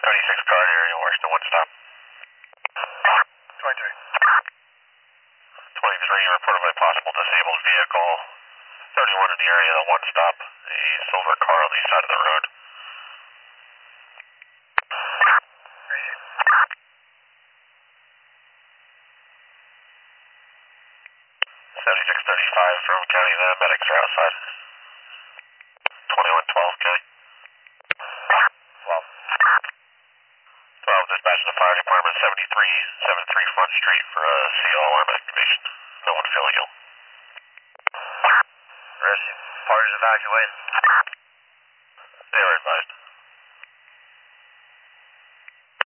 36 car area, Washington, one stop. 23. 23, reported by possible disabled vehicle. 31 in the area, one stop. A silver car on the east side of the road. 7635 from County, the medics are outside. 2112, County. 12. 12, dispatch to the fire department, 73 Front Street for a CO alarm activation. No one feeling ill. Rescue. Parties evacuated. They were advised.